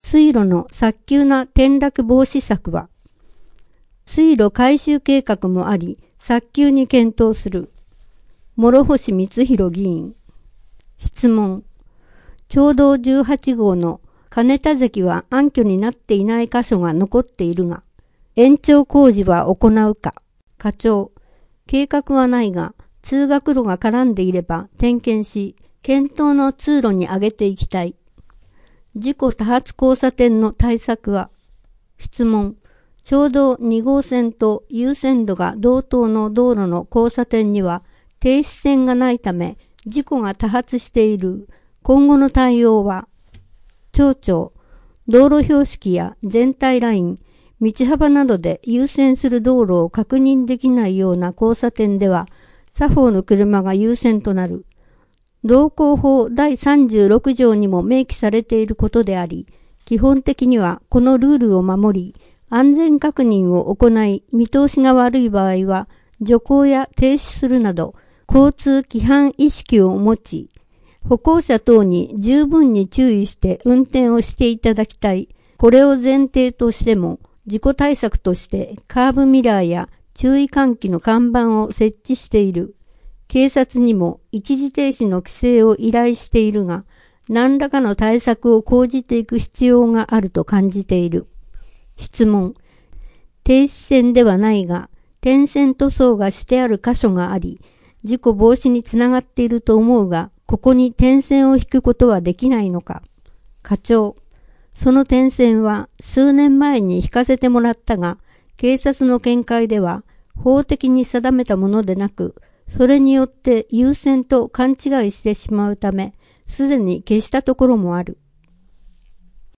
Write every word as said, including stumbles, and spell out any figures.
水路の早急な転落防止策は、水路改修計画もあり、早急に検討する。諸星光弘議員。質問。町道じゅうはち号の金田関は暗渠になっていない箇所が残っているが、延長工事は行うか。課長。計画はないが、通学路が絡んでいれば点検し、検討の通路に上げていきたい。事故多発交差点の対策は。質問。町道に号線と優先度が同等の道路の交差点には停止線がないため事故が多発している。今後の対応は。町長。道路標識や全体ライン、道幅などで優先する道路を確認できないような交差点では左方の車が優先となる。道交法だいさんじゅうろく条にも明記されていることであり、基本的にはこのルールを守り、安全確認を行い、見通しが悪い場合は、徐行や停止するなど、交通規範意識を持ち、歩行者等に十分に注意して運転をしていただきたい。これを前提としても、事故対策としてカーブミラーや注意喚起の看板を設置している。警察にも一時停止の規制を依頼しているが、何らかの対策を講じていく必要があると感じている。質問。停止線ではないが、点線塗装がしてある箇所があり、事故防止につながっていると思うが、ここに点線を引くことはできないのか。課長。その点線は数年前に引かせてもらったが、警察の見解では法的に定めたものでなく、それによって優先と勘違いしてしまうため、すでに消したところもある。